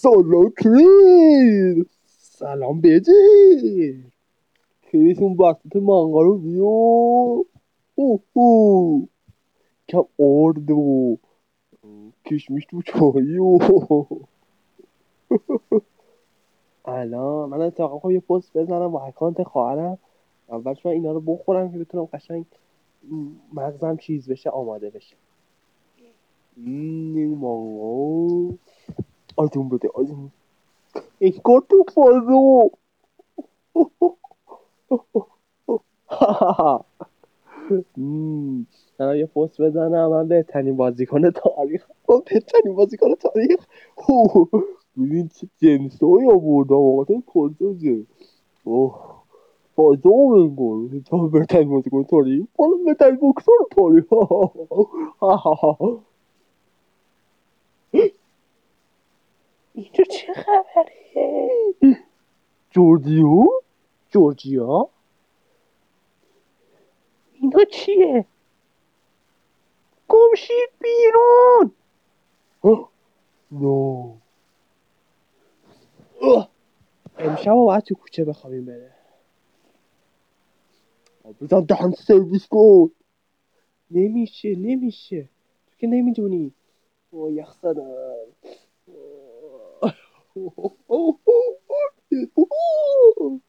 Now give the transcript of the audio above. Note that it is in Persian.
سلام کرید. سلام بجی. کریس اون وسط منگا رو بیو. کم آرد و کشمش تو چایی و الان من اتفاقا خواهم یه پست بزنم با اکانت خواهرم. اولش من اینا رو بخورم که بتونم قشنگ مغزم چیز بشه، آماده بشه. این مانگا آزون بده، آزون این کار تو فازو. الان یه پست بزنم من بهترین بازیکن تاریخ. بهترین بازیکن تاریخ. ببین چه جنسایی آوردم آقا، این کلزوزه. اوه فازو بگو تا بهترین بازیکن تاریخ، بالا بهترین بوکسور تاریخ. اینجا چه خبره؟ جورجیا؟ اینا چیه؟ گمشید بیرون. نو امشب باید تو کوچه بخوابیم بره. بزن دهن سرویس کن. نمیشه تو که نمیدونی. یخ زدم.